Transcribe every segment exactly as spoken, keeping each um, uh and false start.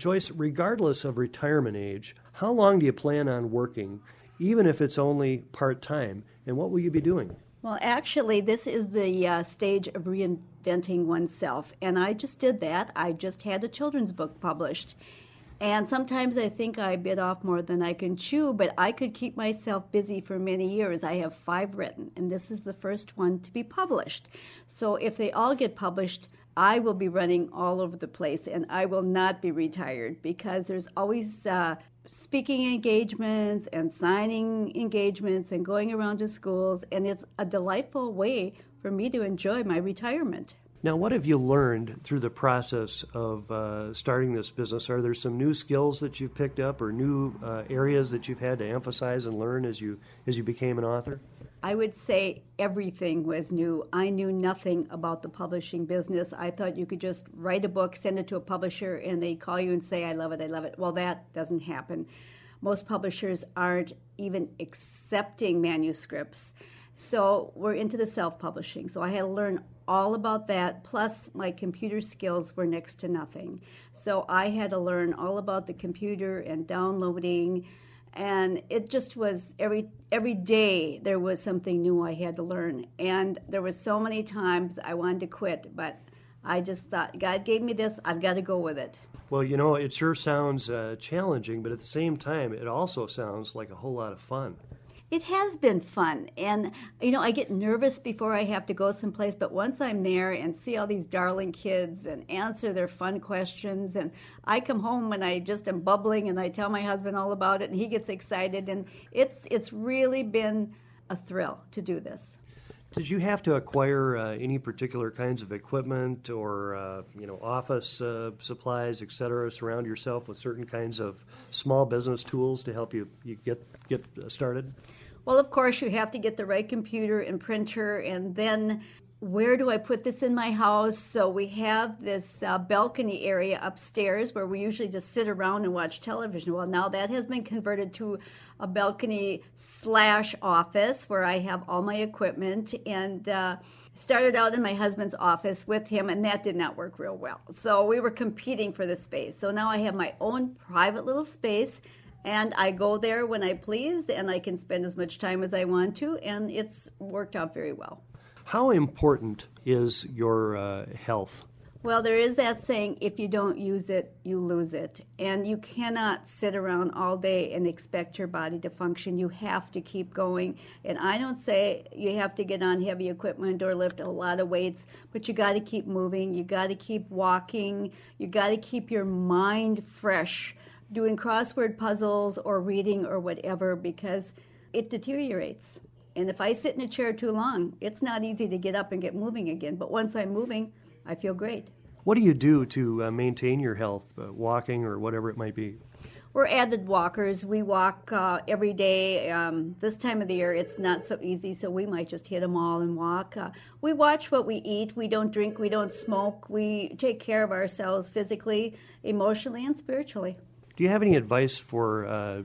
Joyce, regardless of retirement age, how long do you plan on working, even if it's only part-time, and what will you be doing? Well, actually, this is the uh, stage of reinventing oneself, and I just did that. I just had a children's book published. And sometimes I think I bit off more than I can chew, but I could keep myself busy for many years. I have five written, and this is the first one to be published. So if they all get published, I will be running all over the place, and I will not be retired because there's always uh, speaking engagements and signing engagements and going around to schools, and it's a delightful way for me to enjoy my retirement. Now, what have you learned through the process of uh, starting this business? Are there some new skills that you've picked up or new uh, areas that you've had to emphasize and learn as you as you became an author? I would say everything was new. I knew nothing about the publishing business. I thought you could just write a book, send it to a publisher, and they call you and say, I love it, I love it. Well, that doesn't happen. Most publishers aren't even accepting manuscripts. So we're into the self-publishing. So I had to learn all about that, plus my computer skills were next to nothing. So I had to learn all about the computer and downloading, and it just was every every day there was something new I had to learn. And there was so many times I wanted to quit, but I just thought, God gave me this, I've got to go with it. Well, you know, it sure sounds uh, challenging, but at the same time, it also sounds like a whole lot of fun. It has been fun, and you know, I get nervous before I have to go someplace, but once I'm there and see all these darling kids and answer their fun questions, and I come home and I just am bubbling and I tell my husband all about it and he gets excited, and it's it's really been a thrill to do this. Did you have to acquire uh, any particular kinds of equipment or uh, you know office uh, supplies, et cetera, surround yourself with certain kinds of small business tools to help you, you get get started? Well, of course, you have to get the right computer and printer, and then where do I put this in my house? So we have this uh, balcony area upstairs where we usually just sit around and watch television. Well, now that has been converted to a balcony slash office where I have all my equipment, and uh, started out in my husband's office with him, and that did not work real well. So we were competing for the space. So now I have my own private little space, and I go there when I please, and I can spend as much time as I want to, and it's worked out very well. How important is your uh, health? Well, there is that saying, if you don't use it, you lose it. And you cannot sit around all day and expect your body to function. You have to keep going. And I don't say you have to get on heavy equipment or lift a lot of weights, but you got to keep moving. You got to keep walking. You got to keep your mind fresh, doing crossword puzzles or reading or whatever, because it deteriorates. And if I sit in a chair too long, it's not easy to get up and get moving again. But once I'm moving, I feel great. What do you do to uh, maintain your health, uh, walking or whatever it might be? We're avid walkers. We walk uh, every day. Um, this time of the year, it's not so easy, so we might just hit them all and walk. Uh, we watch what we eat. We don't drink. We don't smoke. We take care of ourselves physically, emotionally, and spiritually. Do you have any advice for uh,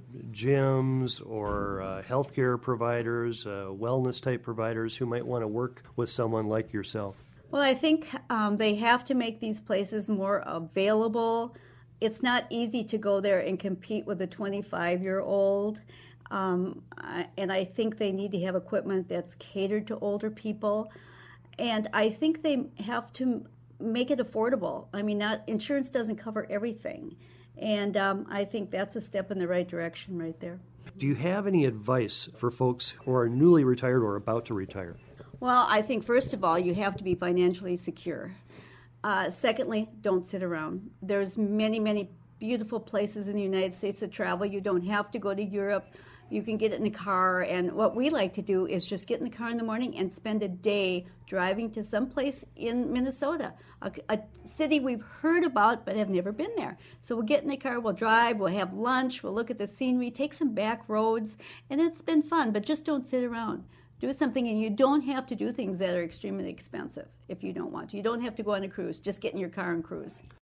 gyms or uh, healthcare providers, uh, wellness-type providers who might want to work with someone like yourself? Well, I think um, they have to make these places more available. It's not easy to go there and compete with a twenty-five-year-old, um, I, and I think they need to have equipment that's catered to older people. And I think they have to make it affordable. I mean, not insurance doesn't cover everything. And um, I think that's a step in the right direction right there. Do you have any advice for folks who are newly retired or about to retire? Well, I think first of all, you have to be financially secure. Uh, secondly, don't sit around. There's many, many beautiful places in the United States to travel. You don't have to go to Europe. You can get it in a car, and what we like to do is just get in the car in the morning and spend a day driving to some place in Minnesota, a, a city we've heard about but have never been there. So we'll get in the car, we'll drive, we'll have lunch, we'll look at the scenery, take some back roads, and it's been fun, but just don't sit around. Do something, and you don't have to do things that are extremely expensive if you don't want to. You don't have to go on a cruise. Just get in your car and cruise.